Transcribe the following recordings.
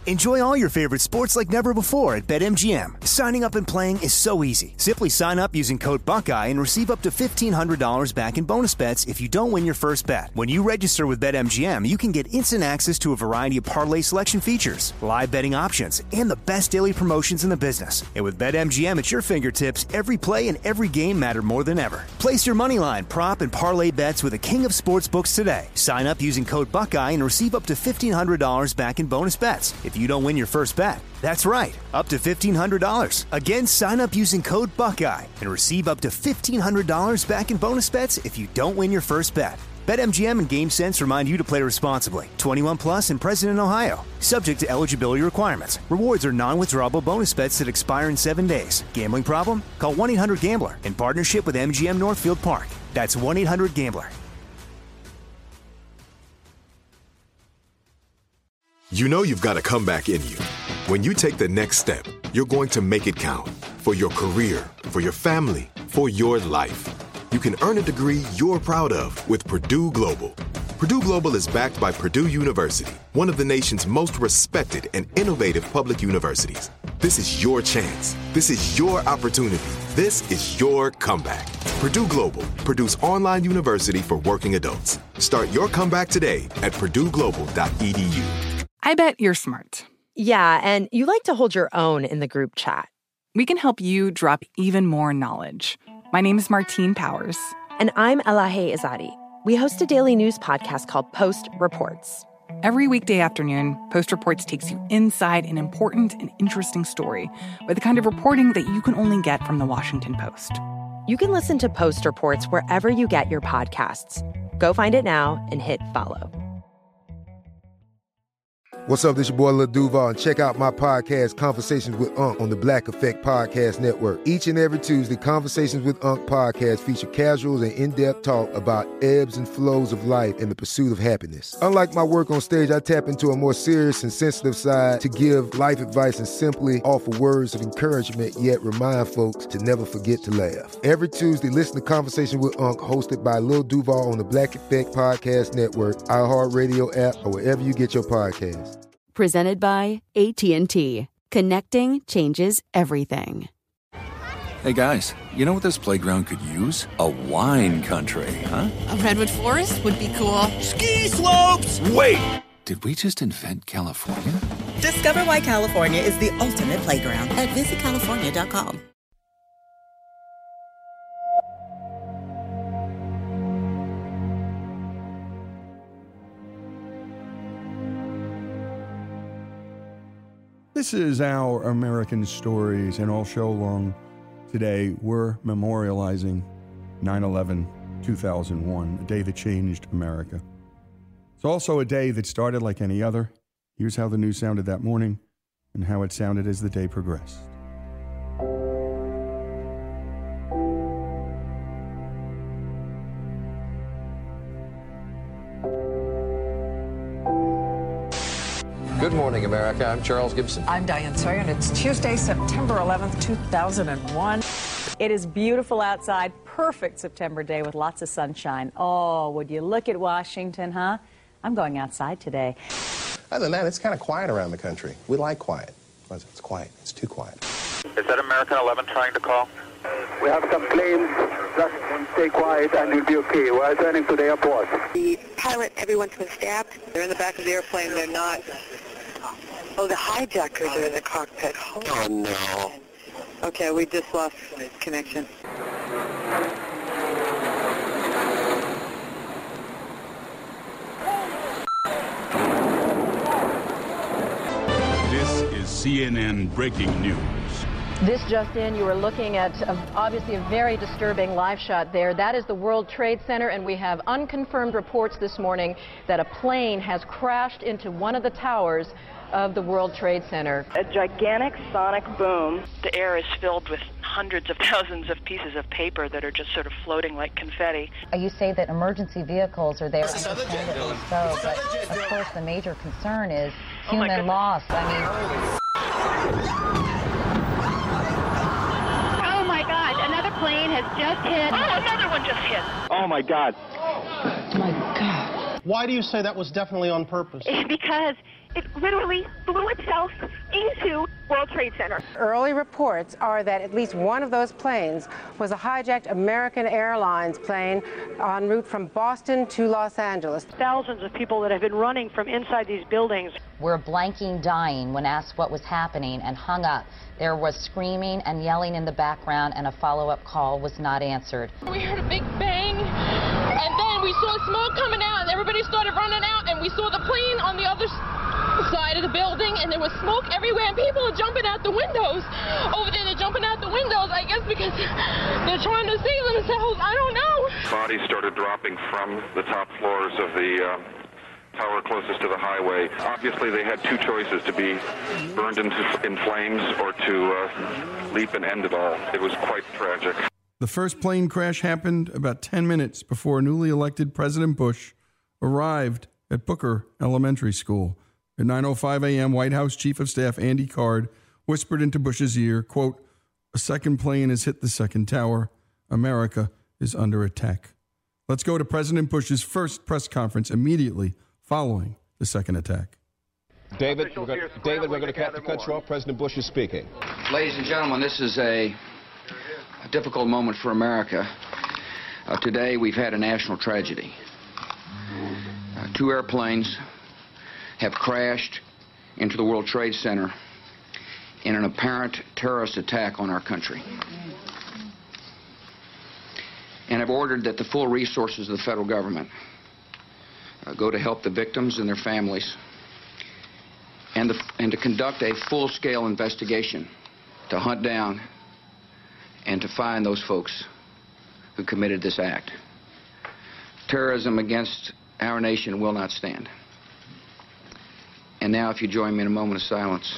Enjoy all your favorite sports like never before at BetMGM. Signing up and playing is so easy. Simply sign up using code Buckeye and receive up to $1,500 back in bonus bets if you don't win your first bet. When you register with BetMGM, you can get instant access to a variety of parlay selection features, live betting options, and the best daily promotions in the business. And with BetMGM at your fingertips, every play and every game matter more than ever. Place your moneyline, prop, and parlay bets with the king of sportsbooks today. Sign up using code Buckeye and receive up to $1,500 back in bonus bets if you don't win your first bet. That's right, up to $1,500. Again, sign up using code Buckeye and receive up to $1,500 back in bonus bets if you don't win your first bet. BetMGM and GameSense remind you to play responsibly. 21 plus and present in Ohio. Subject to eligibility requirements. Rewards are non-withdrawable bonus bets that expire in 7 days. Gambling problem? Call 1-800-GAMBLER in partnership with MGM Northfield Park. That's 1-800-GAMBLER. You know you've got a comeback in you. When you take the next step, you're going to make it count. For your career, for your family, for your life. You can earn a degree you're proud of with Purdue Global. Purdue Global is backed by Purdue University, one of the nation's most respected and innovative public universities. This is your chance. This is your opportunity. This is your comeback. Purdue Global, Purdue's online university for working adults. Start your comeback today at purdueglobal.edu. I bet you're smart. Yeah, and you like to hold your own in the group chat. We can help you drop even more knowledge. My name is Martine Powers. And I'm Elahe Izadi. We host a daily news podcast called Post Reports. Every weekday afternoon, Post Reports takes you inside an important and interesting story with the kind of reporting that you can only get from the Washington Post. You can listen to Post Reports wherever you get your podcasts. Go find it now and hit follow. What's up, this your boy Lil Duval, and check out my podcast, Conversations with Unc, on the Black Effect Podcast Network. Each and every Tuesday, Conversations with Unc podcast feature casual and in-depth talk about ebbs and flows of life and the pursuit of happiness. Unlike my work on stage, I tap into a more serious and sensitive side to give life advice and simply offer words of encouragement, yet remind folks to never forget to laugh. Every Tuesday, listen to Conversations with Unc, hosted by Lil Duval on the Black Effect Podcast Network, iHeartRadio app, or wherever you get your podcasts. Presented by AT&T. Connecting changes everything. Hey guys, you know what this playground could use? A wine country, huh? A redwood forest would be cool. Ski slopes! Wait! Did we just invent California? Discover why California is the ultimate playground at visitcalifornia.com. This is Our American Stories, and all show long today we're memorializing 9/11/2001, a day that changed America. It's also a day that started like any other. Here's how the news sounded that morning and how it sounded as the day progressed. Good morning, America. I'm Charles Gibson. I'm Diane Sawyer, and it's Tuesday, September 11th, 2001. It is beautiful outside. Perfect September day with lots of sunshine. Oh, would you look at Washington, huh? I'm going outside today. Other than that, it's kind of quiet around the country. We like quiet. It's quiet. It's too quiet. Is that American 11 trying to call? We have some planes. Just stay quiet and you'll be okay. We're turning to the airport. The pilot, everyone's been stabbed. They're in the back of the airplane. They're not. Oh, the hijackers are in the cockpit. Oh, no. Okay, we just lost connection. This is CNN breaking news. This just in, you are looking at obviously a very disturbing live shot there. That is the World Trade Center, and we have unconfirmed reports this morning that a plane has crashed into one of the towers of the World Trade Center. A gigantic sonic boom. The air is filled with hundreds of thousands of pieces of paper that are just sort of floating like confetti. You say that emergency vehicles are there, understandably so, but of course the major concern is human loss. Oh my God, another plane has just hit. Oh, another one just hit. Oh my God. Oh my God. Why do you say that was definitely on purpose? Because it literally blew itself Center. Early reports are that at least one of those planes was a hijacked American Airlines plane en route from Boston to Los Angeles. Thousands of people that have been running from inside these buildings were blanking dying when asked what was happening and hung up. There was screaming and yelling in the background, and a follow-up call was not answered. We heard a big bang, and then we saw smoke coming out, and everybody started running out, and we saw the plane on the other side of the building, and there was smoke everywhere, and people are jumping out the windows. Over there, they're jumping out the windows, I guess because they're trying to save themselves. I don't know. Bodies started dropping from the top floors of the tower closest to the highway. Obviously, they had two choices: to be burned in flames or to leap and end it all. It was quite tragic. The first plane crash happened about 10 minutes before newly elected President Bush arrived at Booker Elementary School. At 9:05 a.m., White House Chief of Staff Andy Card whispered into Bush's ear, quote, "A second plane has hit the second tower. America is under attack." Let's go to President Bush's first press conference immediately following the second attack. David, we're going to have to cut you off. President Bush is speaking. Ladies and gentlemen, this is a difficult moment for America. Today, we've had a national tragedy. Two airplanes have crashed into the World Trade Center in an apparent terrorist attack on our country. And I've ordered that the full resources of the federal government go to help the victims and their families, and to conduct a full-scale investigation to hunt down and to find those folks who committed this act. Terrorism against our nation will not stand. And now, if you join me in a moment of silence,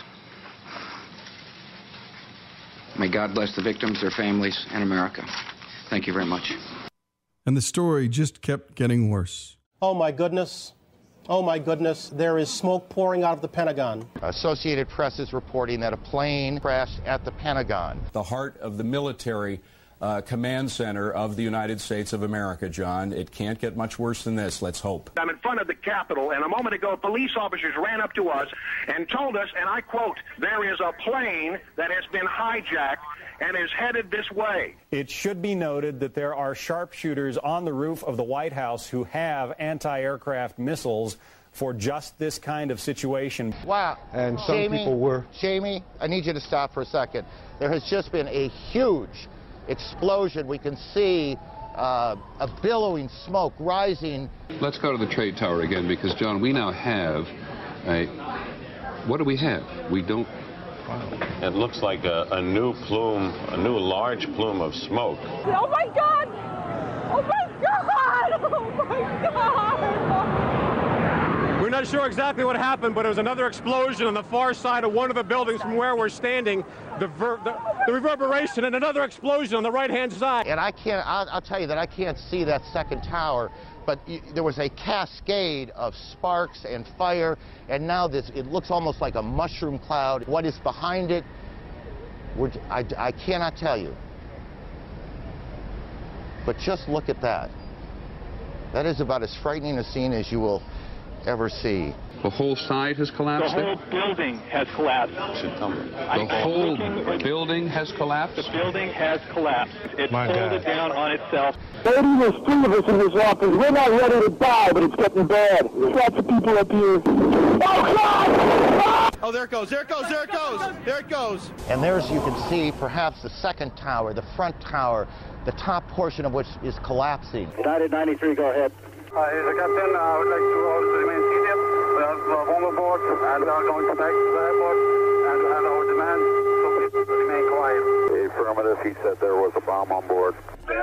may God bless the victims, their families, and America. Thank you very much. And the story just kept getting worse. Oh, my goodness. Oh, my goodness. There is smoke pouring out of the Pentagon. Associated Press is reporting that a plane crashed at the Pentagon. The heart of the military command center of the United States of America, John. It can't get much worse than this, let's hope. I'm in front of the Capitol, and a moment ago, police officers ran up to us and told us, and I quote, "There is a plane that has been hijacked and is headed this way." It should be noted that there are sharpshooters on the roof of the White House who have anti-aircraft missiles for just this kind of situation. Wow. And some people were. Jamie, I need you to stop for a second. There has just been a huge explosion. We can see a billowing smoke rising. Let's go to the trade tower again, because, John, we now have a... What do we have? We don't... It looks like a new plume, a new large plume of smoke. Oh, my God! Oh, my God! Oh, my God! We're not sure exactly what happened, but there was another explosion on the far side of one of the buildings from where we're standing. The reverberation and another explosion on the right-hand side. And I'll tell you that I can't see that second tower, but there was a cascade of sparks and fire, and now it looks almost like a mushroom cloud. What is behind it, I cannot tell you. But just look at that. That is about as frightening a scene as you will ever see. The whole side has collapsed? The whole building has collapsed. The whole building has collapsed? The building has collapsed. It folded down on itself. Lady, there's three of us in this office. We're not ready to die, but it's getting bad. There's lots of people up here. Oh, God! Oh, there it goes, there it goes, there it goes, there it goes. And there's, you can see, perhaps the second tower, the front tower, the top portion of which is collapsing. United 93, go ahead. Here's the captain. I would like to order to remain seated. We have bomb aboard, and we are going to back to the airport, and we have our demand, so please remain quiet. Affirmative, he said there was a bomb on board.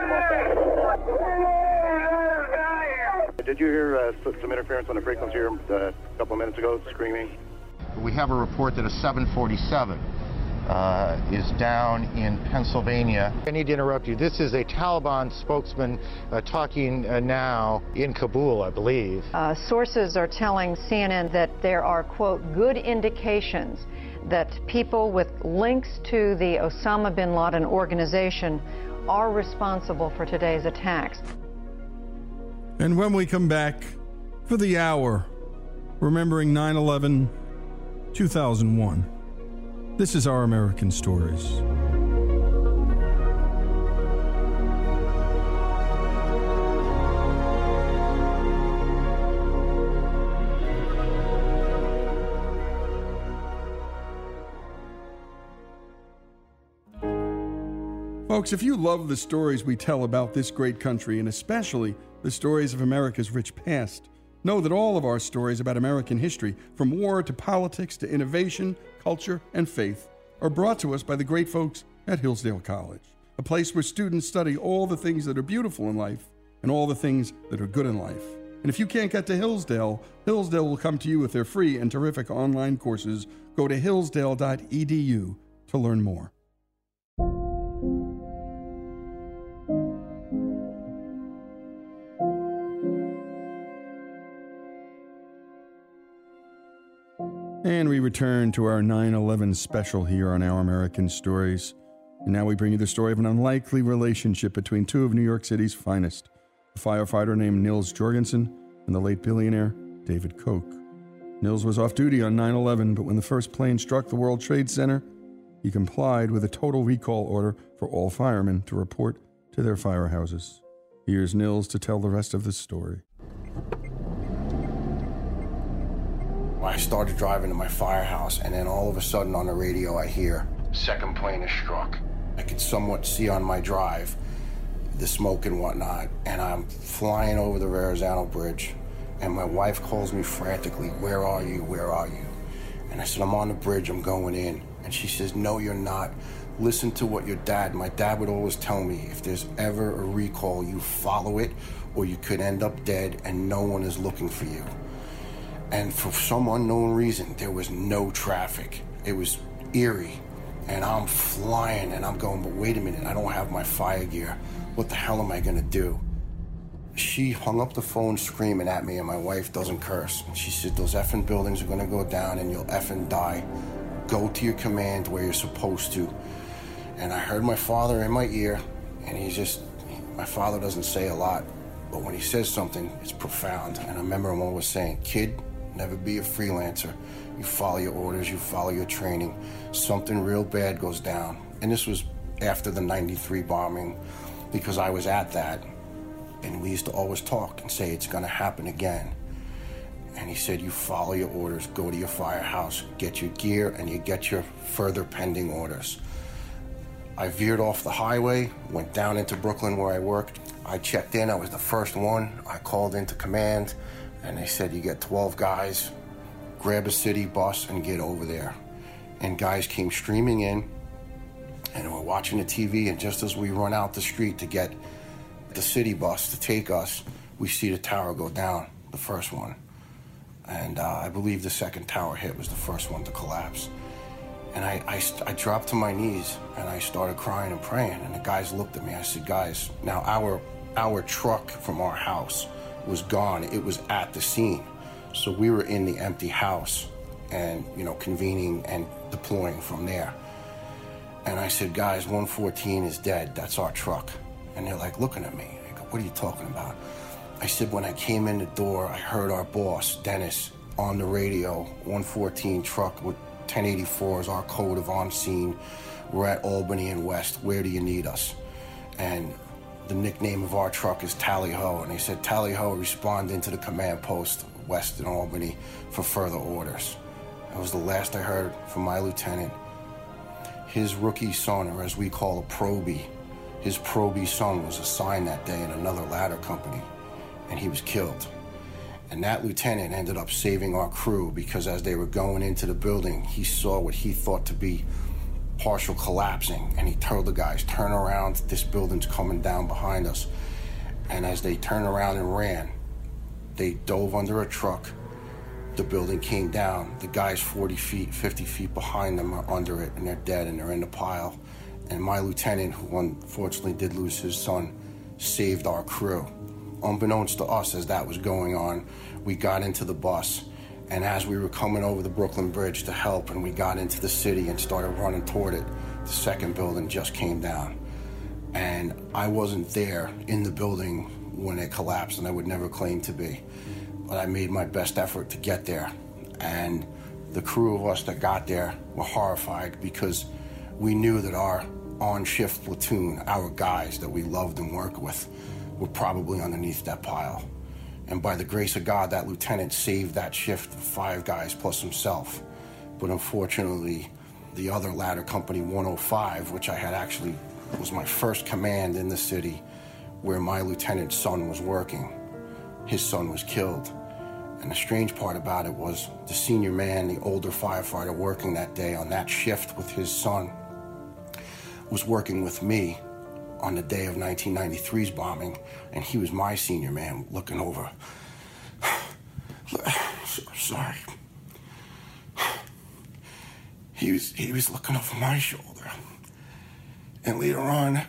Did you hear some interference on the frequency here a couple of minutes ago, screaming? We have a report that a 747 is down in Pennsylvania. I need to interrupt you. This is a Taliban spokesman talking now in Kabul, I believe. Sources are telling CNN that there are, quote, good indications that people with links to the Osama bin Laden organization are responsible for today's attacks. And when we come back for the hour, remembering 9/11, 2001. This is Our American Stories. Folks, if you love the stories we tell about this great country, and especially the stories of America's rich past, know that all of our stories about American history, from war to politics to innovation, culture, and faith, are brought to us by the great folks at Hillsdale College, a place where students study all the things that are beautiful in life and all the things that are good in life. And if you can't get to Hillsdale, Hillsdale will come to you with their free and terrific online courses. Go to hillsdale.edu to learn more. And we return to our 9/11 special here on Our American Stories. And now we bring you the story of an unlikely relationship between two of New York City's finest, a firefighter named Nils Jorgensen and the late billionaire David Koch. Nils was off duty on 9/11, but when the first plane struck the World Trade Center, he complied with a total recall order for all firemen to report to their firehouses. Here's Nils to tell the rest of the story. I started driving to my firehouse, and then all of a sudden on the radio I hear, second plane is struck. I could somewhat see on my drive the smoke and whatnot, and I'm flying over the Verrazano Bridge, and my wife calls me frantically, "Where are you? Where are you?" And I said, "I'm on the bridge, I'm going in." And she says, "No, you're not. Listen to what my dad would always tell me, if there's ever a recall, you follow it, or you could end up dead and no one is looking for you." And for some unknown reason, there was no traffic. It was eerie. And I'm flying and I'm going, but wait a minute, I don't have my fire gear. What the hell am I gonna do? She hung up the phone screaming at me, and my wife doesn't curse. She said, "Those effing buildings are gonna go down and you'll effing die. Go to your command where you're supposed to." And I heard my father in my ear, and my father doesn't say a lot, but when he says something, it's profound. And I remember him always saying, "Kid, never be a freelancer. You follow your orders, you follow your training. Something real bad goes down." And this was after the 93 bombing, because I was at that. And we used to always talk and say, it's gonna happen again. And he said, "You follow your orders, go to your firehouse, get your gear, and you get your further pending orders." I veered off the highway, went down into Brooklyn where I worked. I checked in, I was the first one. I called into command, and they said, "You get 12 guys, grab a city bus and get over there." And guys came streaming in, and we're watching the TV, and just as we run out the street to get the city bus to take us, we see the tower go down, the first one. And I believe the second tower hit was the first one to collapse. And I dropped to my knees, and I started crying and praying, and the guys looked at me. I said, "Guys, now our truck from our house was gone. It was at the scene. So we were in the empty house and, convening and deploying from there." And I said, "Guys, 114 is dead. That's our truck." And they're like looking at me. I go, "What are you talking about?" I said, "When I came in the door, I heard our boss, Dennis, on the radio, 114 truck with 1084 is our code of on scene. We're at Albany and West. Where do you need us?" And the nickname of our truck is Tally Ho. And they said, "Tally Ho, respond into the command post West in Albany for further orders." That was the last I heard from my lieutenant. His rookie son, or as we call a probie, his probie son was assigned that day in another ladder company, and he was killed. And that lieutenant ended up saving our crew, because as they were going into the building, he saw what he thought to be partial collapsing, and he told the guys, "Turn around, this building's coming down behind us." And as they turned around and ran, they dove under a truck. The building came down. The guys 40 feet, 50 feet behind them are under it, and they're dead, and they're in the pile. And my lieutenant, who unfortunately did lose his son, saved our crew. Unbeknownst to us, as that was going on, we got into the bus, and as we were coming over the Brooklyn Bridge to help, and we got into the city and started running toward it, the second building just came down. And I wasn't there in the building when it collapsed, and I would never claim to be. But I made my best effort to get there. And The crew of us that got there were horrified because we knew that our on-shift platoon, our guys that we loved and worked with, were probably underneath that pile. And by the grace of God, that lieutenant saved that shift of 5 guys plus himself. But unfortunately, the other ladder company, 105, which I had actually was my first command in the city, where my lieutenant's son was working, his son was killed. And the strange part about it was the senior man, the older firefighter working that day on that shift with his son, was working with me on the day of 1993's bombing, and he was my senior man looking over. Sorry. He was looking over my shoulder. And later on,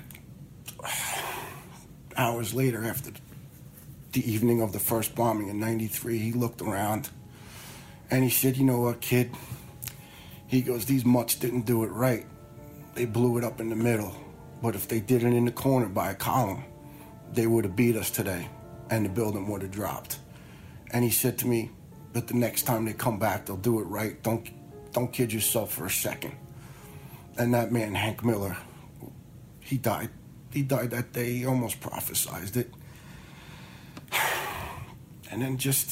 hours later, after the evening of the first bombing in 93, he looked around and he said, "You know what, kid?" He goes, "These mutts didn't do it right. They blew it up in the middle. But if they did it in the corner by a column, they would have beat us today and the building would have dropped." And he said to me, "But the next time they come back, they'll do it right. Don't kid yourself for a second." And that man, Hank Miller, he died. He died that day. He almost prophesized it. And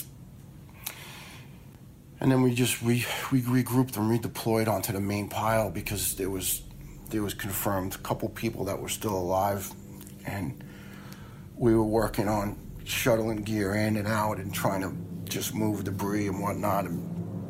then we regrouped and redeployed onto the main pile because there was confirmed a couple people that were still alive, and we were working on shuttling gear in and out and trying to just move debris and whatnot. And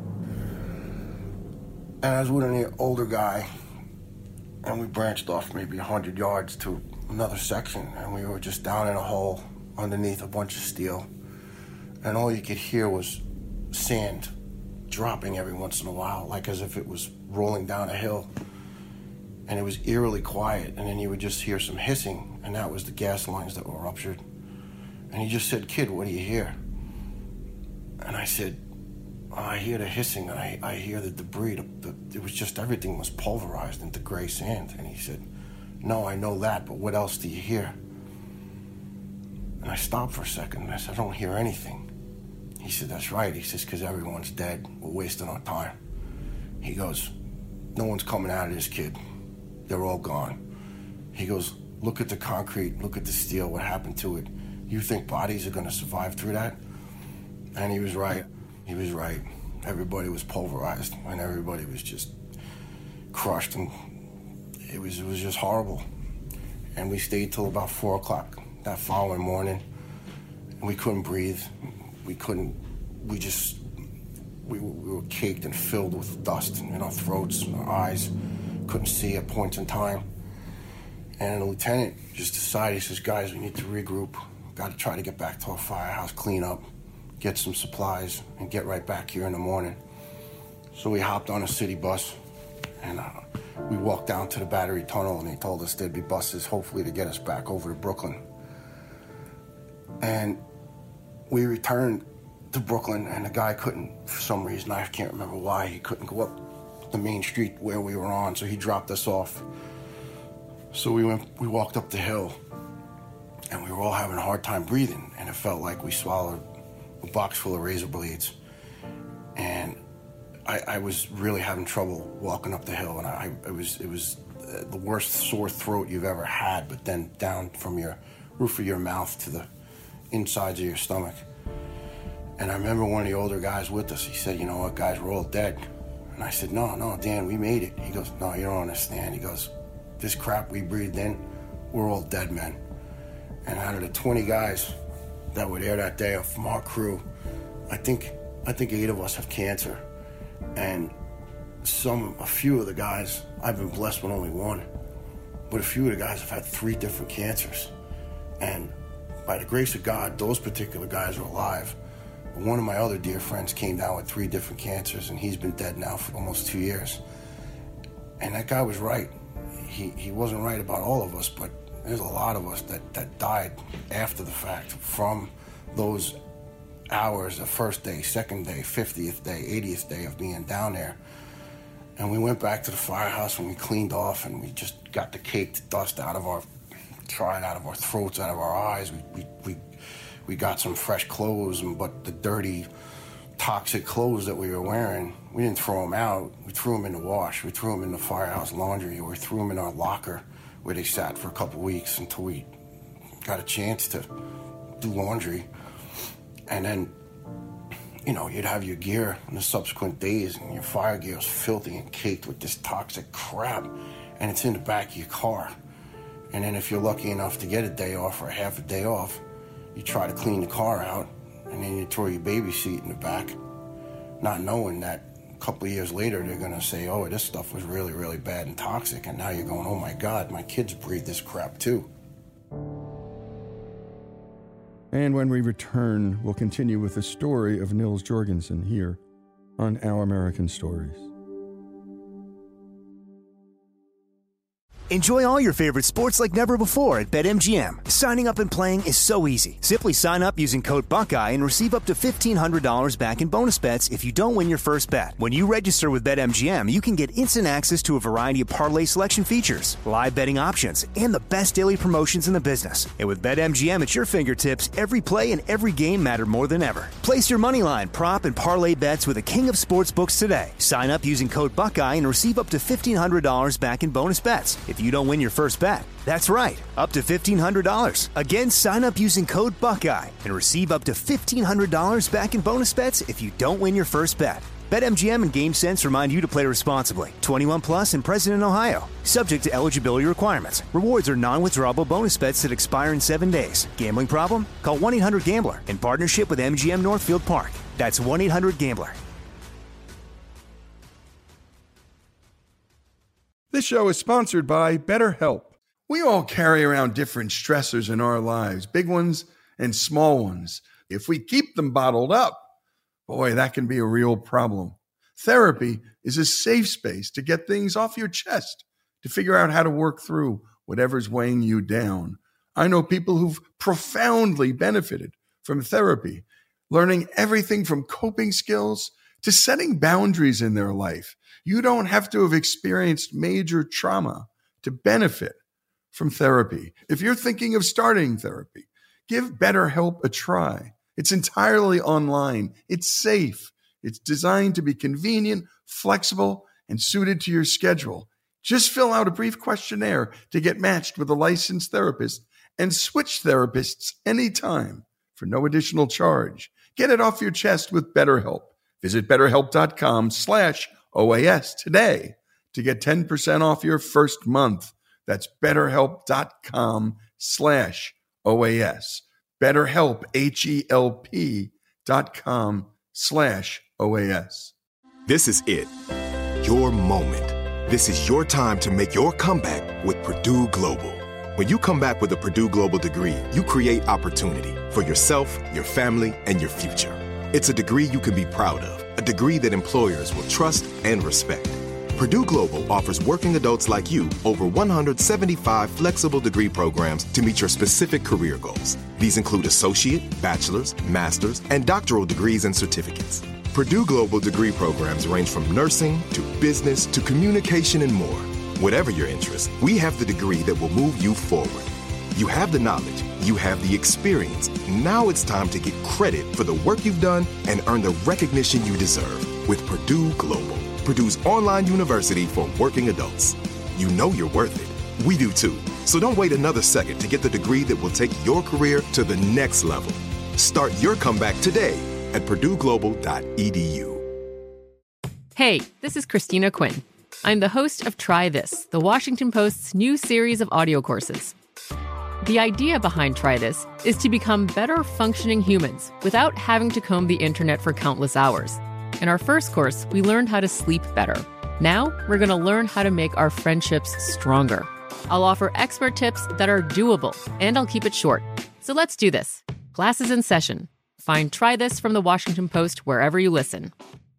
I was with an older guy, and we branched off maybe 100 yards to another section, and we were just down in a hole underneath a bunch of steel, and all you could hear was sand dropping every once in a while, like as if it was rolling down a hill. And it was eerily quiet, and then you would just hear some hissing, and that was the gas lines that were ruptured. And he just said, "Kid, what do you hear?" And I said, "I hear the hissing, and I hear the debris. It was just everything was pulverized into gray sand." And he said, "No, I know that, but what else do you hear?" And I stopped for a second, and I said, "I don't hear anything." He said, "That's right." He says, "Because everyone's dead. We're wasting our time." He goes, "No one's coming out of this, kid. They're all gone." He goes, "Look at the concrete, look at the steel, what happened to it. You think bodies are gonna survive through that?" And he was right. He was right. Everybody was pulverized, and everybody was just crushed, and it was just horrible. And we stayed till about 4 o'clock that following morning, and we couldn't breathe. We were caked and filled with dust in our throats and our eyes. Couldn't see at points in time. And the lieutenant just decided, he says, "Guys, we need to regroup. Got to try to get back to our firehouse, clean up, get some supplies, and get right back here in the morning." So we hopped on a city bus, and we walked down to the Battery Tunnel, and they told us there'd be buses, hopefully to get us back over to Brooklyn. And we returned to Brooklyn, and the guy couldn't, for some reason, I can't remember why, he couldn't go up the main street where we were on, so he dropped us off. So we walked up the hill, and we were all having a hard time breathing, and it felt like we swallowed a box full of razor blades. And I was really having trouble walking up the hill, and it was the worst sore throat you've ever had, but then down from your roof of your mouth to the insides of your stomach. And I remember one of the older guys with us, he said, "You know what, guys, we're all dead." And I said, No, Dan, we made it." He goes, "No, you don't understand." He goes, "This crap we breathed in, we're all dead men." And out of the 20 guys that were there that day from our crew, I think 8 of us have cancer. And a few of the guys, I've been blessed with only one, but a few of the guys have had 3 different cancers. And by the grace of God, those particular guys are alive. But one of my other dear friends came down with 3 different cancers, and he's been dead now for almost 2 years. And that guy was right. He wasn't right about all of us, but there's a lot of us that died after the fact from those hours, the first day, second day, 50th day, 80th day of being down there. And we went back to the firehouse and we cleaned off, and we just got the caked dust out of our throats, out of our eyes. We got some fresh clothes, but the dirty toxic clothes that we were wearing, we didn't throw them out. We threw them in the wash. We threw them in the firehouse laundry. Or we threw them in our locker where they sat for a couple weeks until we got a chance to do laundry. And then, you know, you'd have your gear in the subsequent days, and your fire gear was filthy and caked with this toxic crap, and it's in the back of your car. And then if you're lucky enough to get a day off or a half a day off, you try to clean the car out, and then you throw your baby seat in the back, not knowing that a couple of years later they're going to say, oh, this stuff was really, really bad and toxic. And now you're going, oh my God, my kids breathe this crap too. And when we return, we'll continue with the story of Nils Jorgensen here on Our American Stories. Enjoy all your favorite sports like never before at BetMGM. Signing up and playing is so easy. Simply sign up using code Buckeye and receive up to $1,500 back in bonus bets if you don't win your first bet. When you register with BetMGM, you can get instant access to a variety of parlay selection features, live betting options, and the best daily promotions in the business. And with BetMGM at your fingertips, every play and every game matter more than ever. Place your moneyline, prop, and parlay bets with the king of sportsbooks today. Sign up using code Buckeye and receive up to $1,500 back in bonus bets if you don't win your first bet. That's right, up to $1,500. Again, sign up using code Buckeye and receive up to $1,500 back in bonus bets if you don't win your first bet. BetMGM and GameSense remind you to play responsibly. 21 plus and present in Ohio. Subject to eligibility requirements. Rewards are non-withdrawable bonus bets that expire in 7 days. Gambling problem? Call 1-800-GAMBLER in partnership with MGM Northfield Park. That's 1-800-GAMBLER. This show is sponsored by BetterHelp. We all carry around different stressors in our lives, big ones and small ones. If we keep them bottled up, boy, that can be a real problem. Therapy is a safe space to get things off your chest, to figure out how to work through whatever's weighing you down. I know people who've profoundly benefited from therapy, learning everything from coping skills to setting boundaries in their life. You don't have to have experienced major trauma to benefit from therapy. If you're thinking of starting therapy, give BetterHelp a try. It's entirely online. It's safe. It's designed to be convenient, flexible, and suited to your schedule. Just fill out a brief questionnaire to get matched with a licensed therapist and switch therapists anytime for no additional charge. Get it off your chest with BetterHelp. Visit BetterHelp.com/OAS today to get 10% off your first month. That's BetterHelp.com/OAS. BetterHelp, HELP.com/OAS. This is it. Your moment. This is your time to make your comeback with Purdue Global. When you come back with a Purdue Global degree, you create opportunity for yourself, your family, and your future. It's a degree you can be proud of, a degree that employers will trust and respect. Purdue Global offers working adults like you over 175 flexible degree programs to meet your specific career goals. These include associate, bachelor's, master's, and doctoral degrees and certificates. Purdue Global degree programs range from nursing to business to communication and more. Whatever your interest, we have the degree that will move you forward. You have the knowledge, you have the experience. Now it's time to get credit for the work you've done and earn the recognition you deserve with Purdue Global, Purdue's online university for working adults. You know you're worth it. We do too. So don't wait another second to get the degree that will take your career to the next level. Start your comeback today at purdueglobal.edu. Hey, this is Christina Quinn. I'm the host of Try This, the Washington Post's new series of audio courses. The idea behind Try This is to become better functioning humans without having to comb the internet for countless hours. In our first course, we learned how to sleep better. Now, we're going to learn how to make our friendships stronger. I'll offer expert tips that are doable, and I'll keep it short. So let's do this. Class is in session. Find Try This from the Washington Post wherever you listen.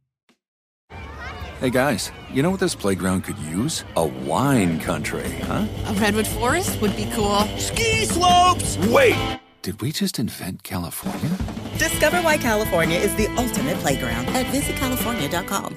Hey guys, you know what this playground could use? A wine country, huh? A redwood forest would be cool. Ski slopes! Wait! Did we just invent California? Discover why California is the ultimate playground at visitcalifornia.com.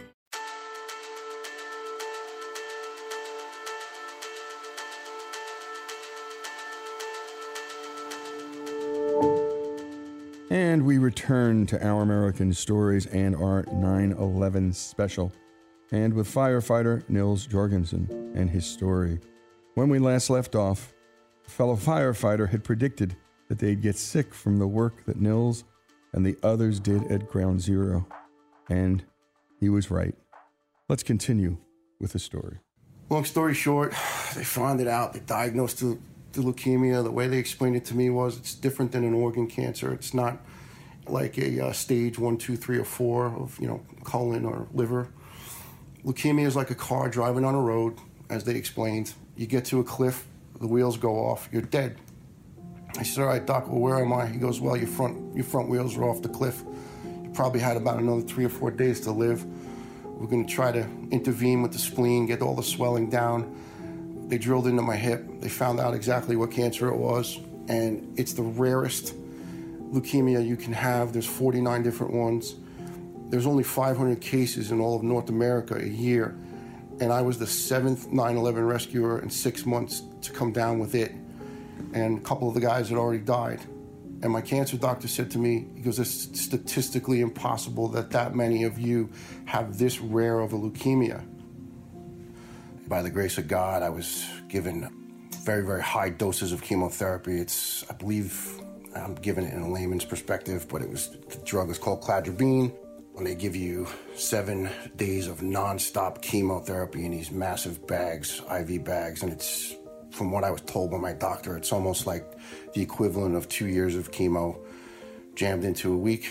And And we return to Our American Stories and our 9/11 special, and with firefighter Nils Jorgensen and his story. When we last left off, a fellow firefighter had predicted that they'd get sick from the work that Nils and the others did at Ground Zero. And he was right. Let's continue with the story. Long story short, they found it out. They diagnosed the leukemia. The way they explained it to me was it's different than an organ cancer. It's not like a stage 1, 2, 3, or 4 of, colon or liver. Leukemia is like a car driving on a road, as they explained. You get to a cliff, the wheels go off, you're dead. I said, all right, Doc, well, where am I? He goes, well, your front wheels are off the cliff. You probably had about another 3 or 4 days to live. We're going to try to intervene with the spleen, get all the swelling down. They drilled into my hip. They found out exactly what cancer it was, and it's the rarest leukemia you can have. There's 49 different ones. There's only 500 cases in all of North America a year, and I was the 7th 9/11 rescuer in 6 months to come down with it, and a couple of the guys had already died. And my cancer doctor said to me, he goes, it's statistically impossible that many of you have this rare of a leukemia. By the grace of God, I was given very, very high doses of chemotherapy. I believe, I'm giving it in a layman's perspective, but the drug is called cladribine. When they give you 7 days of nonstop chemotherapy in these massive bags, IV bags, and it's, from what I was told by my doctor, it's almost like the equivalent of 2 years of chemo jammed into a week.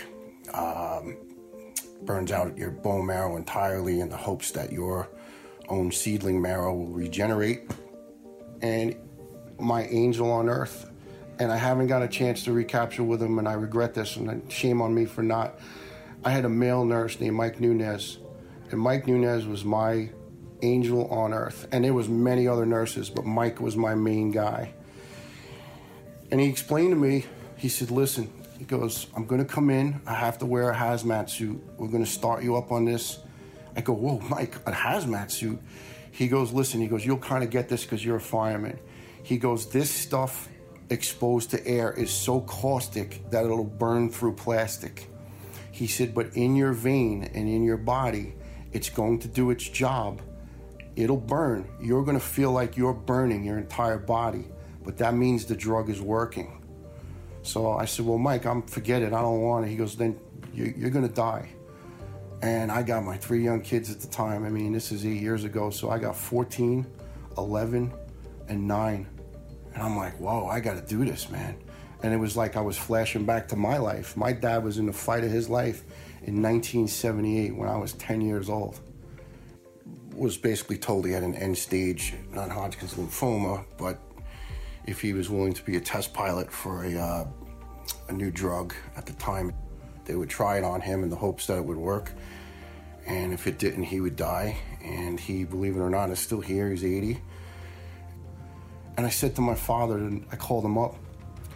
Burns out your bone marrow entirely in the hopes that your own seedling marrow will regenerate. And my angel on earth, and I haven't got a chance to recapture with him, and I regret this, and shame on me for not. I had a male nurse named Mike Nunez, and Mike Nunez was my angel on earth. And there was many other nurses, but Mike was my main guy. And he explained to me, he said, listen, he goes, I'm going to come in. I have to wear a hazmat suit. We're going to start you up on this. I go, whoa, Mike, a hazmat suit? He goes, listen, he goes, you'll kind of get this because you're a fireman. He goes, this stuff exposed to air is so caustic that it'll burn through plastic. He said, but in your vein and in your body, it's going to do its job. It'll burn. You're going to feel like you're burning your entire body, but that means the drug is working. So I said, well, Mike, forget it. I don't want it. He goes, then you're going to die. And I got my 3 young kids at the time. I mean, this is 8 years ago. So I got 14, 11, and 9. And I'm like, whoa, I got to do this, man. And it was like I was flashing back to my life. My dad was in the fight of his life in 1978 when I was 10 years old. Was basically told he had an end-stage non-Hodgkin's lymphoma, but if he was willing to be a test pilot for a new drug at the time, they would try it on him in the hopes that it would work. And if it didn't, he would die. And he, believe it or not, is still here. He's 80. And I said to my father, and I called him up.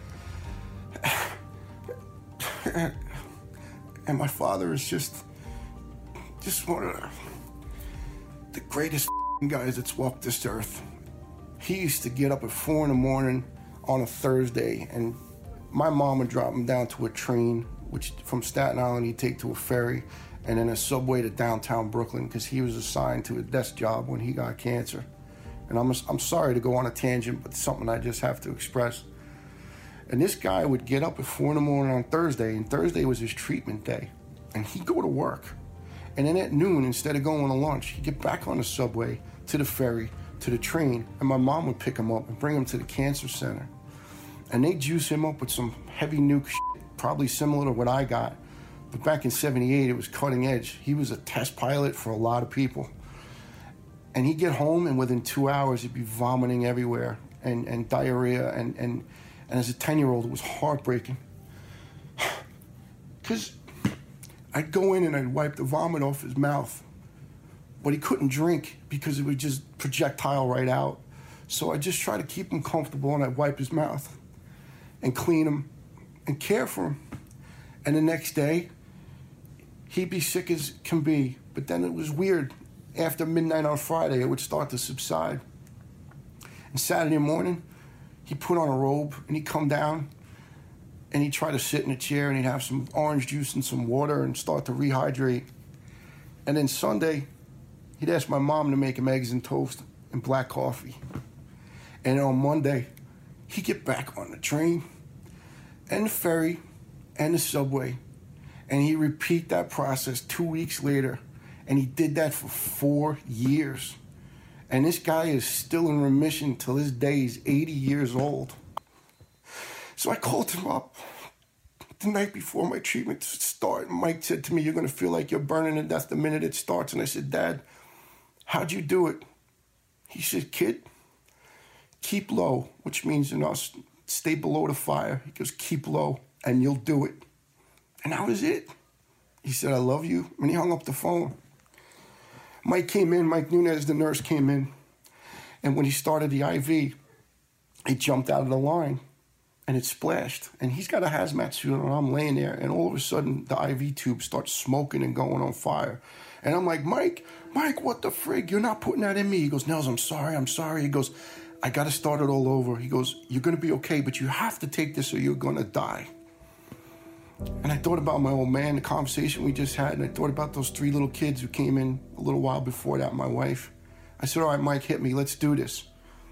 And my father is just one of the greatest guys that's walked this earth. He used to get up at 4 in the morning on a Thursday, and my mom would drop him down to a train, which from Staten Island he'd take to a ferry, and then a subway to downtown Brooklyn, because he was assigned to a desk job when he got cancer. And I'm sorry to go on a tangent, but it's something I just have to express. And this guy would get up at 4 in the morning on Thursday, and Thursday was his treatment day. And he'd go to work. And then at noon, instead of going to lunch, he'd get back on the subway, to the ferry, to the train, and my mom would pick him up and bring him to the cancer center. And they'd juice him up with some heavy nuke shit, probably similar to what I got. But back in '78, it was cutting edge. He was a test pilot for a lot of people. And he'd get home, and within 2 hours, he'd be vomiting everywhere and diarrhea. And as a 10-year-old, it was heartbreaking. Because I'd go in and I'd wipe the vomit off his mouth. But he couldn't drink because it would just projectile right out. So I'd just try to keep him comfortable, and I'd wipe his mouth and clean him and care for him. And the next day, he'd be sick as can be. But then it was weird. After midnight on Friday, it would start to subside. And Saturday morning, he'd put on a robe and he'd come down And he'd try to sit in a chair and he'd have some orange juice and some water and start to rehydrate. And then Sunday, he'd ask my mom to make him eggs and toast and black coffee. And on Monday, he'd get back on the train and the ferry and the subway. And he'd repeat that process 2 weeks later. And he did that for 4 years. And this guy is still in remission till this day. He's 80 years old. So I called him up the night before my treatment started. Mike said to me, "You're going to feel like you're burning to death the minute it starts." And I said, "Dad, how'd you do it?" He said, "Kid, keep low," which means, stay below the fire. He goes, "Keep low and you'll do it." And that was it. He said, "I love you." And he hung up the phone. Mike Nunez, the nurse, came in. And when he started the IV, he jumped out of the line and it splashed. And he's got a hazmat suit on. I'm laying there. And all of a sudden, the IV tube starts smoking and going on fire. And I'm like, Mike, what the frig? You're not putting that in me. He goes, "Nels, I'm sorry. He goes, "I got to start it all over." He goes, "You're going to be okay, but you have to take this or you're going to die." And I thought about my old man, the conversation we just had, and I thought about those 3 little kids who came in a little while before that, my wife. I said, "All right, Mike, hit me. Let's do this."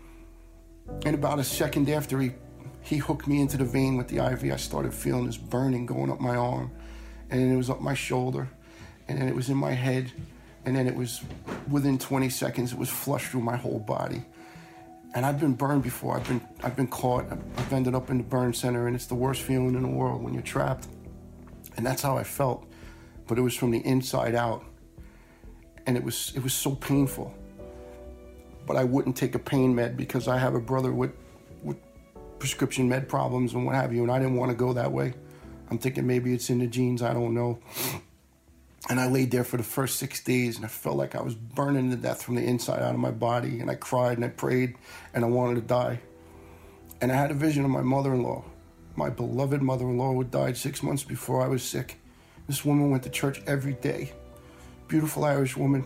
And about a second after he hooked me into the vein with the IV, I started feeling this burning going up my arm. And then it was up my shoulder. And then it was in my head. And then it was, within 20 seconds, it was flushed through my whole body. And I've been burned before. I've been caught. I've ended up in the burn center, and it's the worst feeling in the world when you're trapped. And that's how I felt. But it was from the inside out. And it was so painful. But I wouldn't take a pain med because I have a brother with prescription med problems and what have you, and I didn't want to go that way. I'm thinking maybe it's in the genes, I don't know. And I laid there for the first 6 days, and I felt like I was burning to death from the inside out of my body, and I cried and I prayed, and I wanted to die. And I had a vision of my mother-in-law, my beloved mother-in-law, who died 6 months before I was sick. This woman went to church every day. Beautiful Irish woman.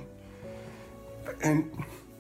And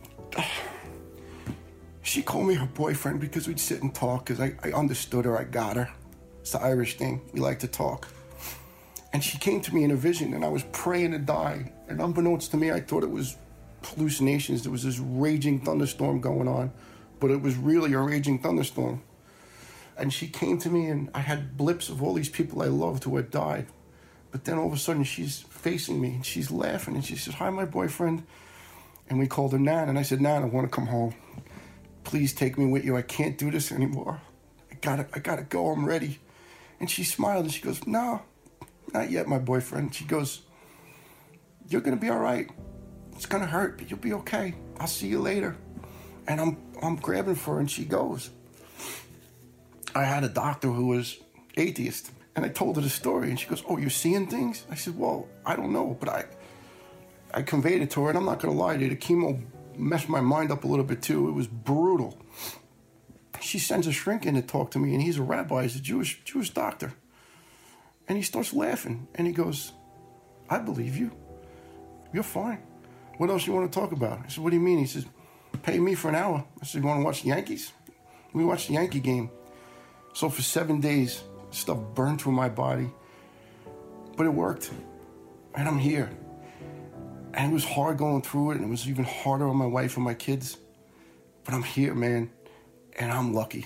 she called me her boyfriend because we'd sit and talk, because I understood her, I got her. It's the Irish thing, we like to talk. And she came to me in a vision, and I was praying to die. And unbeknownst to me, I thought it was hallucinations. There was this raging thunderstorm going on, but it was really a raging thunderstorm. And she came to me, and I had blips of all these people I loved who had died. But then all of a sudden, she's facing me, and she's laughing, and she says, "Hi, my boyfriend." And we called her Nan, and I said, "Nan, I want to come home. Please take me with you. I can't do this anymore. I gotta go. I'm ready." And she smiled, and she goes, "No, not yet, my boyfriend." She goes, "You're gonna be all right. It's gonna hurt, but you'll be okay. I'll see you later." And I'm grabbing for her, and she goes. I had a doctor who was atheist, and I told her the story, and she goes, "Oh, you're seeing things?" I said, "Well, I don't know, but I conveyed it to her, and I'm not gonna lie to you, the chemo messed my mind up a little bit too. It was brutal." She sends a shrink in to talk to me, and he's a rabbi, he's a Jewish doctor. And he starts laughing, and he goes, "I believe you. You're fine. What else you want to talk about?" I said, "What do you mean?" He says, "Pay me for an hour." I said, "You want to watch the Yankees?" We watched the Yankee game. So for 7 days, stuff burned through my body. But it worked. And I'm here. And it was hard going through it, and it was even harder on my wife and my kids. But I'm here, man, and I'm lucky.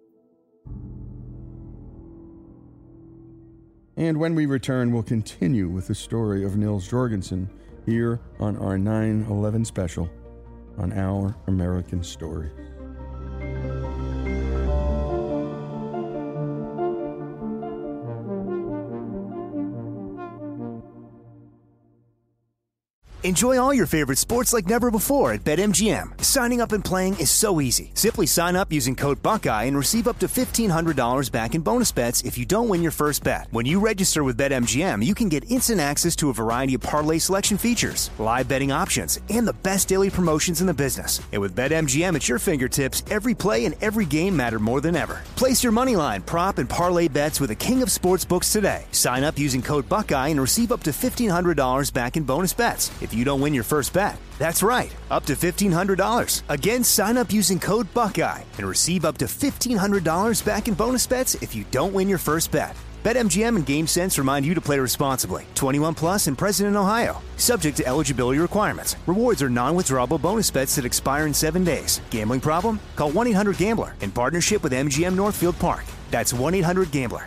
And when we return, we'll continue with the story of Nils Jorgensen here on our 9/11 special on Our American Story. Enjoy all your favorite sports like never before at BetMGM. Signing up and playing is so easy. Simply sign up using code Buckeye and receive up to $1,500 back in bonus bets if you don't win your first bet. When you register with BetMGM, you can get instant access to a variety of parlay selection features, live betting options, and the best daily promotions in the business. And with BetMGM at your fingertips, every play and every game matter more than ever. Place your moneyline, prop, and parlay bets with the king of sportsbooks today. Sign up using code Buckeye and receive up to $1,500 back in bonus bets. If you you don't win your first bet. That's right, up to $1,500. Again, sign up using code Buckeye and receive up to $1,500 back in bonus bets if you don't win your first bet. BetMGM and GameSense remind you to play responsibly. 21 plus and present in Ohio. Subject to eligibility requirements. Rewards are non-withdrawable bonus bets that expire in 7 days. Gambling problem? Call 1-800-GAMBLER in partnership with MGM Northfield Park. That's 1-800-GAMBLER.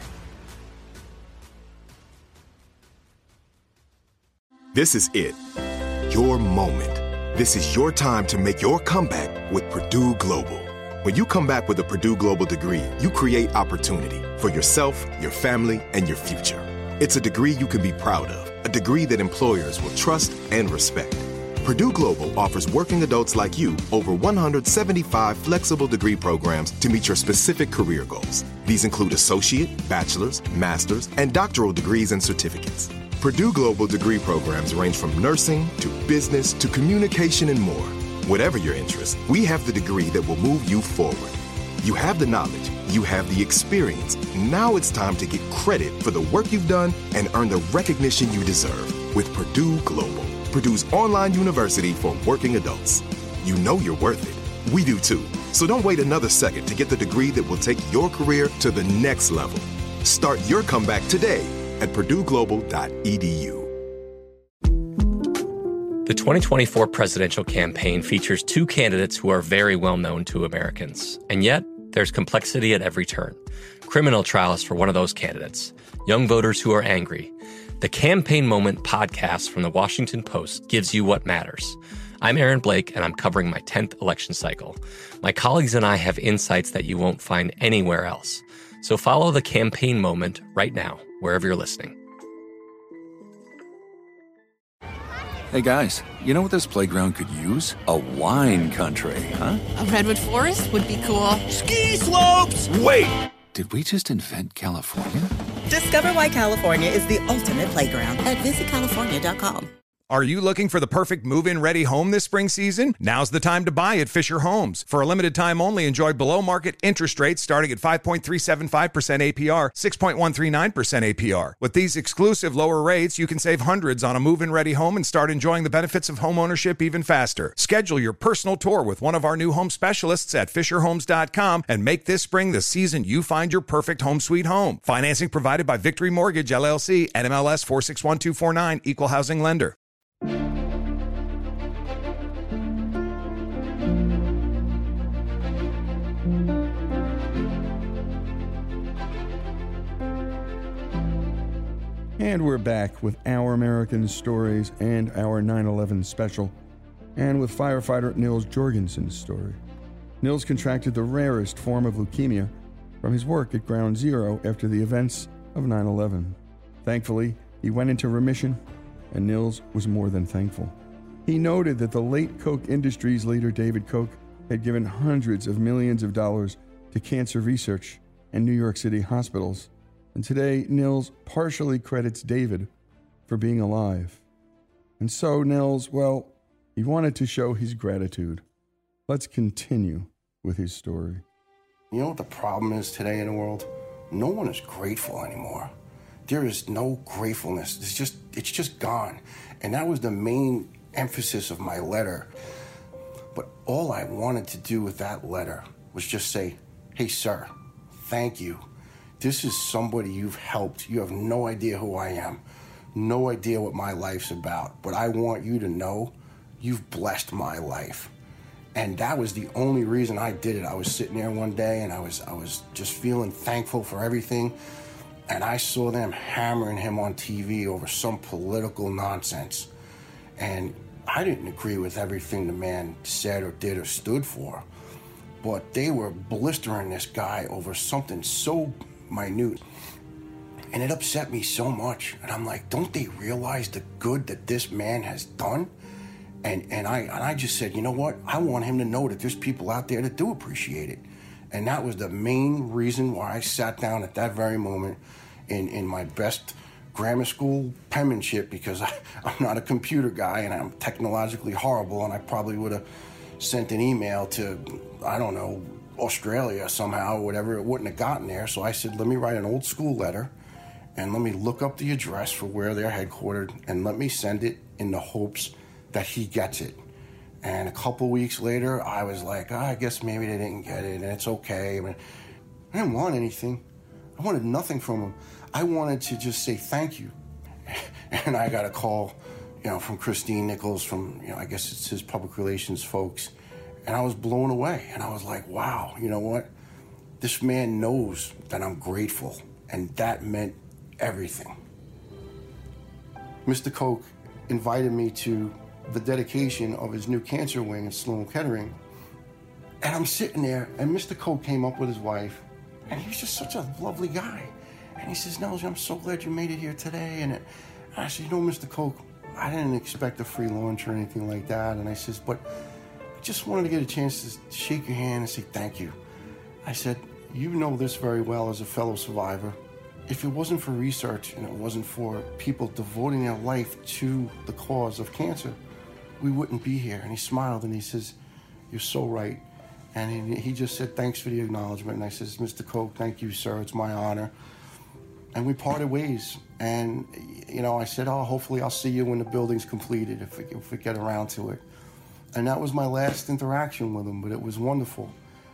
This is it. Your moment. This is your time to make your comeback with Purdue Global. When you come back with a Purdue Global degree, you create opportunity for yourself, your family, and your future. It's a degree you can be proud of, a degree that employers will trust and respect. Purdue Global offers working adults like you over 175 flexible degree programs to meet your specific career goals. These include associate, bachelor's, master's, and doctoral degrees and certificates. Purdue Global degree programs range from nursing to business to communication and more. Whatever your interest, we have the degree that will move you forward. You have the knowledge, you have the experience. Now it's time to get credit for the work you've done and earn the recognition you deserve with Purdue Global, Purdue's online university for working adults. You know you're worth it. We do too. So don't wait another second to get the degree that will take your career to the next level. Start your comeback today at purdueglobal.edu. The 2024 presidential campaign features two candidates who are very well known to Americans. And yet, there's complexity at every turn. Criminal trials for one of those candidates. Young voters who are angry. The Campaign Moment podcast from the Washington Post gives you what matters. I'm Aaron Blake, and I'm covering my 10th election cycle. My colleagues and I have insights that you won't find anywhere else. So follow The Campaign Moment right now, wherever you're listening. Hey guys, you know what this playground could use? A wine country, huh? A redwood forest would be cool. Ski slopes! Wait! Did we just invent California? Discover why California is the ultimate playground at visitcalifornia.com. Are you looking for the perfect move-in ready home this spring season? Now's the time to buy at Fisher Homes. For a limited time only, enjoy below-market interest rates starting at 5.375% APR, 6.139% APR. With these exclusive lower rates, you can save hundreds on a move-in ready home and start enjoying the benefits of home ownership even faster. Schedule your personal tour with one of our new home specialists at FisherHomes.com and make this spring the season you find your perfect home sweet home. Financing provided by Victory Mortgage, LLC, NMLS 461249, Equal Housing Lender. And we're back with Our American Stories and our 9/11 special, and with firefighter Nils Jorgensen's story. Nils contracted the rarest form of leukemia from his work at Ground Zero after the events of 9/11. Thankfully, he went into remission, and Nils was more than thankful. He noted that the late Koch Industries leader David Koch had given hundreds of millions of dollars to cancer research and New York City hospitals. And today, Nils partially credits David for being alive. And so Nils, well, he wanted to show his gratitude. Let's continue with his story. You know what the problem is today in the world? No one is grateful anymore. There is no gratefulness. It's just gone. And that was the main emphasis of my letter. But all I wanted to do with that letter was just say, hey, sir, thank you. This is somebody you've helped. You have no idea who I am, no idea what my life's about. But I want you to know you've blessed my life. And that was the only reason I did it. I was sitting there one day and I was just feeling thankful for everything. And I saw them hammering him on TV over some political nonsense. And I didn't agree with everything the man said or did or stood for. But they were blistering this guy over something so minute. And it upset me so much. And I'm like, don't they realize the good that this man has done? And I just said, you know what? I want him to know that there's people out there that do appreciate it. And that was the main reason why I sat down at that very moment in my best grammar school penmanship, because I'm not a computer guy and I'm technologically horrible, and I probably would have sent an email to, I don't know, Australia somehow or whatever. It wouldn't have gotten there. So I said, let me write an old school letter and let me look up the address for where they're headquartered and let me send it in the hopes that he gets it. And a couple weeks later, I was like, I guess maybe they didn't get it, and it's okay. I mean, I didn't want anything. I wanted nothing from him. I wanted to just say thank you. And I got a call, from Christine Nichols, from, I guess it's his public relations folks. And I was blown away. And I was like, wow, you know what? This man knows that I'm grateful. And that meant everything. Mr. Koch invited me to the dedication of his new cancer wing at Sloan Kettering. And I'm sitting there, and Mr. Koch came up with his wife, and he's just such a lovely guy. And he says, Nelsy, I'm so glad you made it here today. And I said, Mr. Koch, I didn't expect a free lunch or anything like that. And I says, but I just wanted to get a chance to shake your hand and say thank you. I said, you know this very well as a fellow survivor. If it wasn't for research and it wasn't for people devoting their life to the cause of cancer, we wouldn't be here. And he smiled and he says, you're so right. And he just said, thanks for the acknowledgement. And I says, Mr. Koch, thank you, sir. It's my honor. And we parted ways. And, I said, hopefully I'll see you when the building's completed, if we get around to it. And that was my last interaction with him, but it was wonderful.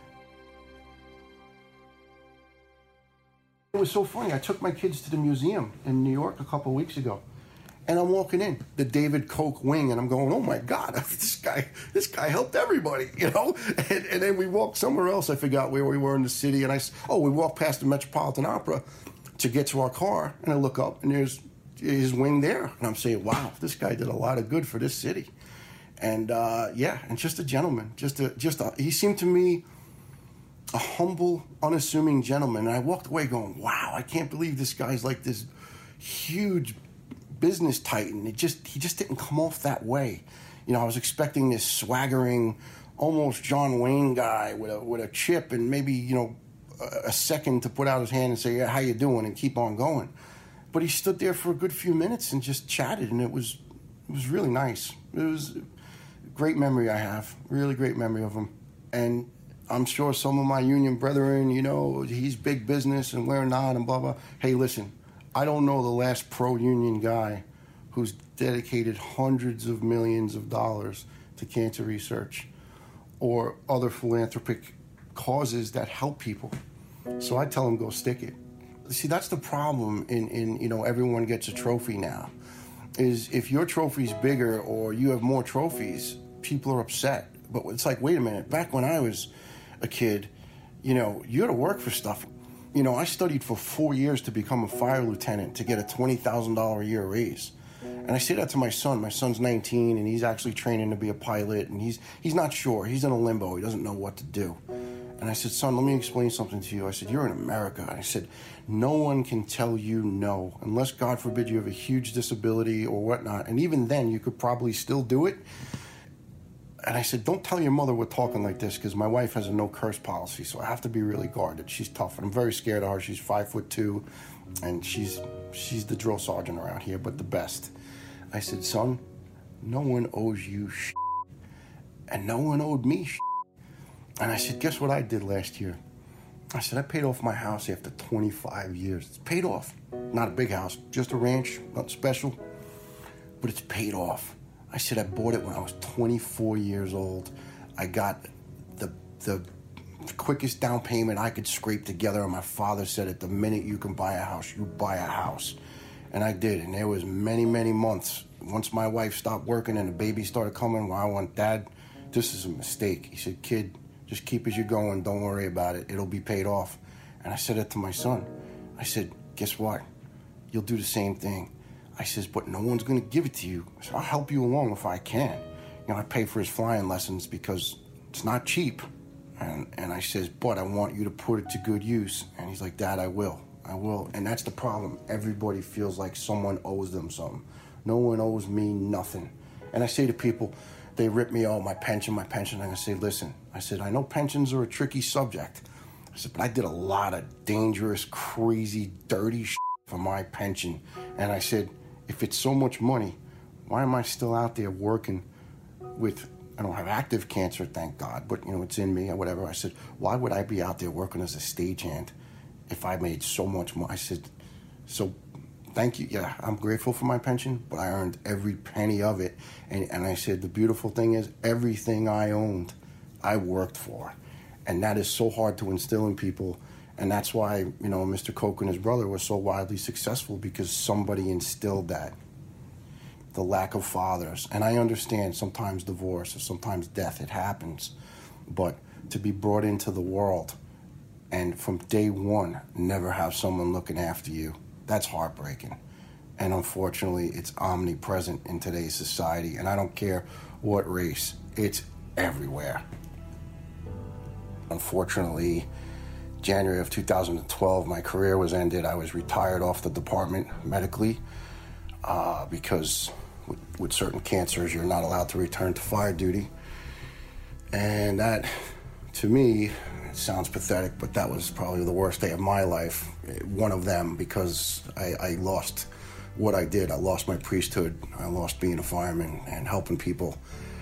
It was so funny. I took my kids to the museum in New York a couple of weeks ago. And I'm walking in, the David Koch wing, and I'm going, oh my God, this guy helped everybody, And then we walked somewhere else. I forgot where we were in the city. And we walked past the Metropolitan Opera to get to our car. And I look up, and there's his wing there. And I'm saying, wow, this guy did a lot of good for this city. And and just a gentleman, he seemed to me a humble, unassuming gentleman. And I walked away going, wow, I can't believe this guy's like this huge business titan. He just didn't come off that way. I was expecting this swaggering, almost John Wayne guy with a chip and maybe, a second to put out his hand and say, yeah, how you doing, and keep on going. But he stood there for a good few minutes and just chatted, and it was really nice. It was a great memory I have, really great memory of him. And I'm sure some of my union brethren, he's big business and we're not and blah, blah. Hey, listen, I don't know the last pro-union guy who's dedicated hundreds of millions of dollars to cancer research or other philanthropic causes that help people. So I tell him, go stick it. See, that's the problem in everyone gets a trophy now, is if your trophy's bigger or you have more trophies, people are upset. But it's like, wait a minute, back when I was a kid, you had to work for stuff. I studied for 4 years to become a fire lieutenant to get a $20,000 a year raise. And I say that to my son. My son's 19, and he's actually training to be a pilot, and he's not sure. He's in a limbo. He doesn't know what to do. And I said, son, let me explain something to you. I said, you're in America. I said, no one can tell you no, unless, God forbid, you have a huge disability or whatnot. And even then, you could probably still do it. And I said, don't tell your mother we're talking like this, because my wife has a no-curse policy, so I have to be really guarded. She's tough, and I'm very scared of her. She's 5'2", and she's the drill sergeant around here, but the best. I said, son, no one owes you shit, and no one owed me shit. And I said, guess what I did last year? I said, I paid off my house after 25 years. It's paid off. Not a big house, just a ranch, nothing special, but it's paid off. I said, I bought it when I was 24 years old. I got the quickest down payment I could scrape together, and my father said, at the minute you can buy a house, you buy a house. And I did, and there was many, many months. Once my wife stopped working and the baby started coming, well, I went, Dad, this is a mistake. He said, kid, just keep as you're going. Don't worry about it. It'll be paid off. And I said it to my son. I said, guess what? You'll do the same thing. I says, but no one's going to give it to you. I said, I'll help you along if I can. I pay for his flying lessons because it's not cheap. And I says, but I want you to put it to good use. And he's like, Dad, I will. And that's the problem. Everybody feels like someone owes them something. No one owes me nothing. And I say to people, they rip me, my pension. And I say, listen, I said, I know pensions are a tricky subject. I said, but I did a lot of dangerous, crazy, dirty shit for my pension. And I said, if it's so much money, why am I still out there working with, I don't have active cancer, thank God, but it's in me or whatever. I said, why would I be out there working as a stagehand if I made so much money? I said, so thank you. Yeah, I'm grateful for my pension, but I earned every penny of it. And I said, the beautiful thing is everything I owned, I worked for. And that is so hard to instill in people. And that's why, you know, Mr. Koch and his brother were so widely successful, because somebody instilled that. The lack of fathers. And I understand sometimes divorce or sometimes death, it happens. But to be brought into the world and from day one never have someone looking after you, that's heartbreaking. And unfortunately, it's omnipresent in today's society. And I don't care what race, it's everywhere. Unfortunately, January of 2012, my career was ended. I was retired off the department medically because with certain cancers, you're not allowed to return to fire duty. And that, to me, it sounds pathetic, but that was probably the worst day of my life. One of them, because I lost what I did. I lost my priesthood. I lost being a fireman and helping people.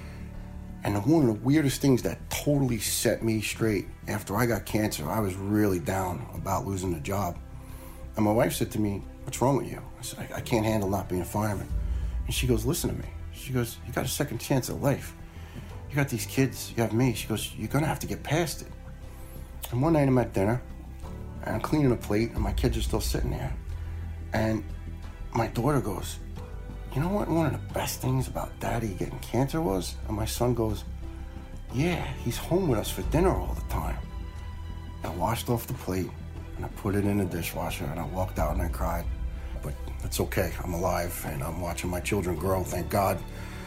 And one of the weirdest things that totally set me straight, after I got cancer, I was really down about losing the job. And my wife said to me, "What's wrong with you?" I said, I can't handle not being a fireman. And she goes, "Listen to me." She goes, "You got a second chance at life. You got these kids, you have me." She goes, "You're gonna have to get past it." And one night I'm at dinner, and I'm cleaning a plate, and my kids are still sitting there. And my daughter goes, "You know what one of the best things about Daddy getting cancer was?" And my son goes, "Yeah, he's home with us for dinner all the time." I washed off the plate, and I put it in the dishwasher, and I walked out and I cried. But it's okay, I'm alive, and I'm watching my children grow, thank God.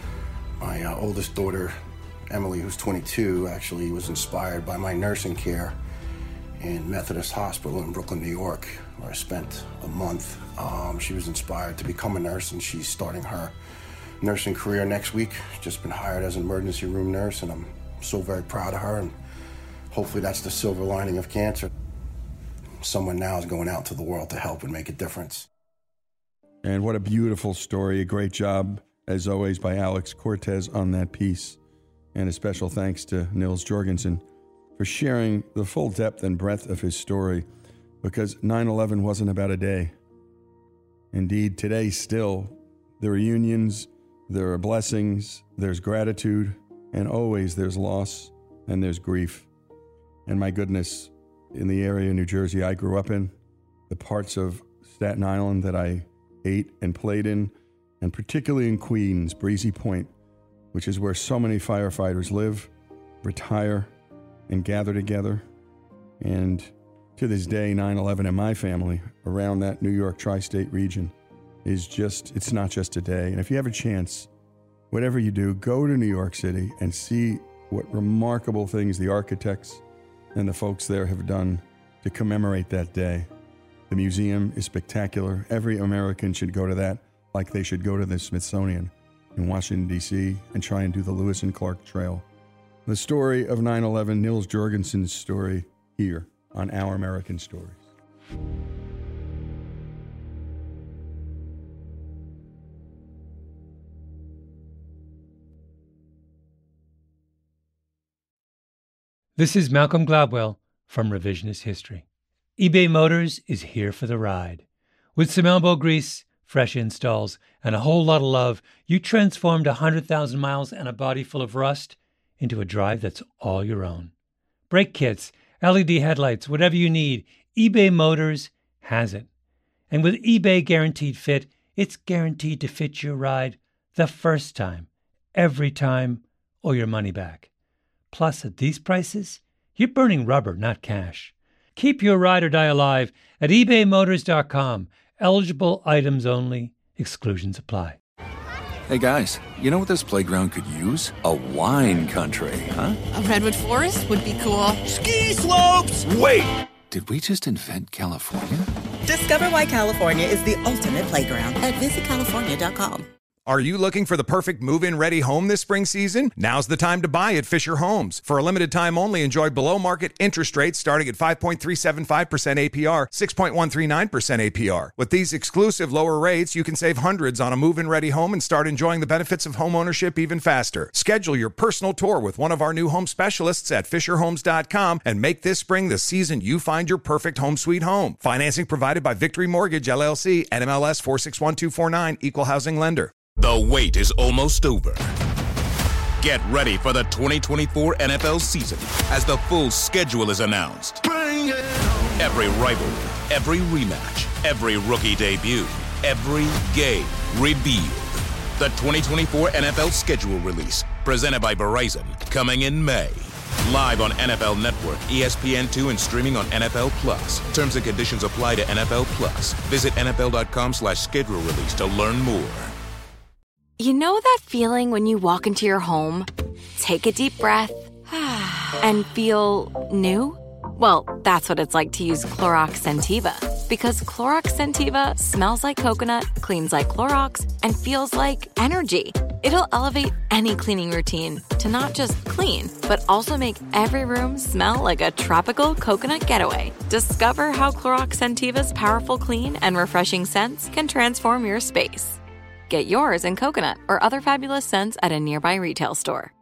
My oldest daughter, Emily, who's 22, actually was inspired by my nursing care in Methodist Hospital in Brooklyn, New York, where I spent a month. She was inspired to become a nurse, and she's starting her nursing career next week. She's just been hired as an emergency room nurse, and I'm so very proud of her, and hopefully that's the silver lining of cancer. Someone now is going out to the world to help and make a difference. And what a beautiful story. A great job, as always, by Alex Cortez on that piece. And a special thanks to Nils Jorgensen for sharing the full depth and breadth of his story, because 9/11 wasn't about a day. Indeed, today still, there are reunions, there are blessings, there's gratitude, and always there's loss and there's grief. And my goodness, in the area of New Jersey I grew up in, the parts of Staten Island that I ate and played in, and particularly in Queens, Breezy Point, which is where so many firefighters live, retire, and gather together. And to this day, 9/11 and my family around that New York tri-state region is just, it's not just a day. And if you have a chance, whatever you do, go to New York City and see what remarkable things the architects and the folks there have done to commemorate that day. The museum is spectacular. Every American should go to that, like they should go to the Smithsonian in Washington, D.C., and try and do the Lewis and Clark Trail. The story of 9/11, Nils Jorgensen's story, here on Our American Stories. This is Malcolm Gladwell from Revisionist History. eBay Motors is here for the ride. With some elbow grease, fresh installs, and a whole lot of love, you transformed 100,000 miles and a body full of rust into a drive that's all your own. Brake kits, LED headlights, whatever you need, eBay Motors has it. And with eBay Guaranteed Fit, it's guaranteed to fit your ride the first time, every time, or your money back. Plus, at these prices, you're burning rubber, not cash. Keep your ride or die alive at ebaymotors.com. Eligible items only. Exclusions apply. Hey guys, you know what this playground could use? A wine country, huh? A redwood forest would be cool. Ski slopes! Wait! Did we just invent California? Discover why California is the ultimate playground at visitcalifornia.com. Are you looking for the perfect move-in ready home this spring season? Now's the time to buy at Fisher Homes. For a limited time only, enjoy below-market interest rates starting at 5.375% APR, 6.139% APR. With these exclusive lower rates, you can save hundreds on a move-in ready home and start enjoying the benefits of home ownership even faster. Schedule your personal tour with one of our new home specialists at FisherHomes.com and make this spring the season you find your perfect home sweet home. Financing provided by Victory Mortgage, LLC, NMLS 461249, Equal Housing Lender. The wait is almost over. Get ready for the 2024 NFL season as the full schedule is announced. Every rivalry, every rematch, every rookie debut, every game revealed. The 2024 NFL schedule release, presented by Verizon, coming in May. Live on NFL Network, ESPN2, and streaming on NFL Plus. Terms and conditions apply to NFL Plus. Visit NFL.com/schedule release to learn more. You know that feeling when you walk into your home, take a deep breath, and feel new? Well, that's what it's like to use Clorox Scentiva. Because Clorox Scentiva smells like coconut, cleans like Clorox, and feels like energy. It'll elevate any cleaning routine to not just clean, but also make every room smell like a tropical coconut getaway. Discover how Clorox Scentiva's powerful clean and refreshing scents can transform your space. Get yours in coconut or other fabulous scents at a nearby retail store.